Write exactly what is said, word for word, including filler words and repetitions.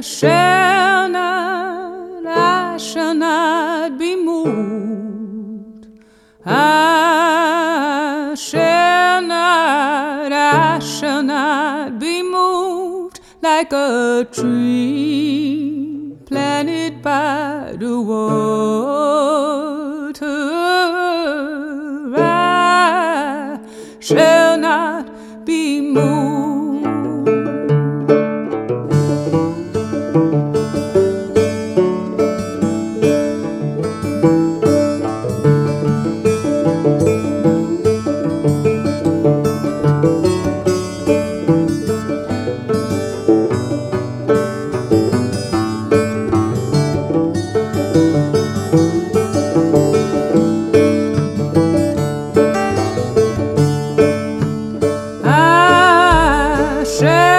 shall not, I shall not be moved. I shall not, I shall not be moved like a tree planted by the water. I shall not be moved.